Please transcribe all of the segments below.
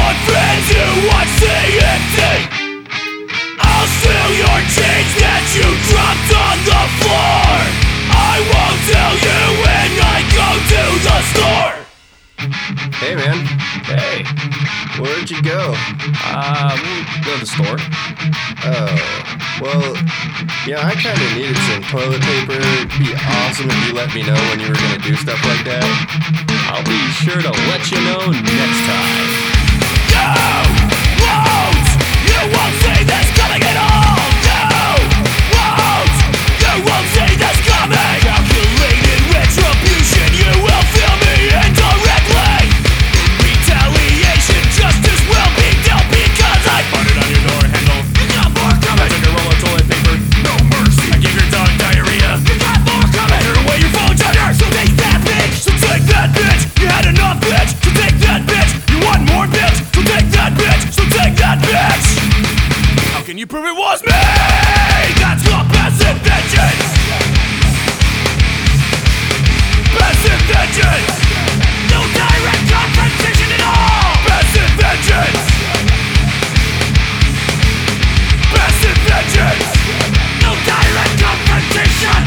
want friends who watch TNT. I'll steal your change that you dropped on the floor. I won't tell you when I go to the store. Hey, man. Hey, Where'd you go? we'll go to the store. Oh, well, yeah, I kind of needed some toilet paper. It'd be awesome if you let me know when you were going to do stuff like that. I'll be sure to let you know next time. You won't see this coming at all. You won't see this coming. Calculated retribution, you will feel me indirectly. Retaliation, justice will be dealt because I farted on your door handle. You got more coming. I took a roll of toilet paper, no mercy. I gave your dog diarrhea. You got more coming. I threw away your phone charger, so take that bitch. So take that bitch. You had enough bitch, so take that bitch. You want more bitch, so take that bitch. So take that bitch. How can you prove it was me? That's called passive vengeance. Passive vengeance. No direct confrontation at all. Passive vengeance. Passive vengeance. No direct confrontation.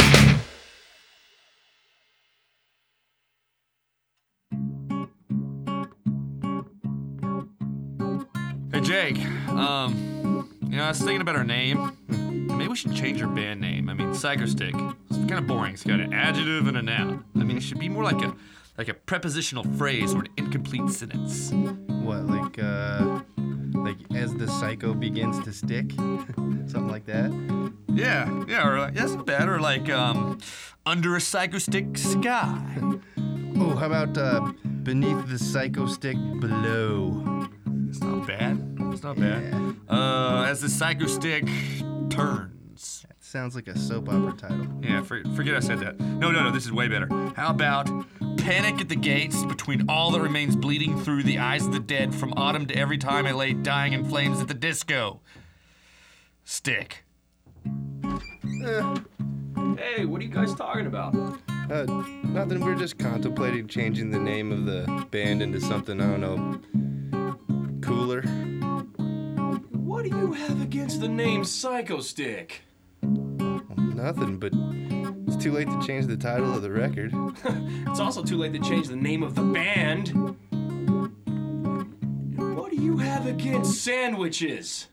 Hey Jake, I was thinking about our name. Maybe we should change our band name. I mean, Psychostick. It's kind of boring. It's got an adjective and a noun. I mean, it should be more like a prepositional phrase or an incomplete sentence. What, like as the psycho begins to stick? Something like that? Yeah, or like, that's not bad. Or like, under a psychostick sky. Oh, how about beneath the psycho stick below? It's not bad. It's not bad. Yeah. As the psychostick turns. That sounds like a soap opera title. Yeah, forget I said that. No, this is way better. How about panic at the gates between all that remains bleeding through the eyes of the dead from autumn to every time I lay dying in flames at the disco. Stick. Hey, what are you guys talking about? Nothing, we're just contemplating changing the name of the band into something, I don't know, cooler. What do you have against the name Psychostick? Nothing, but it's too late to change the title of the record. It's also too late to change the name of the band. What do you have against sandwiches?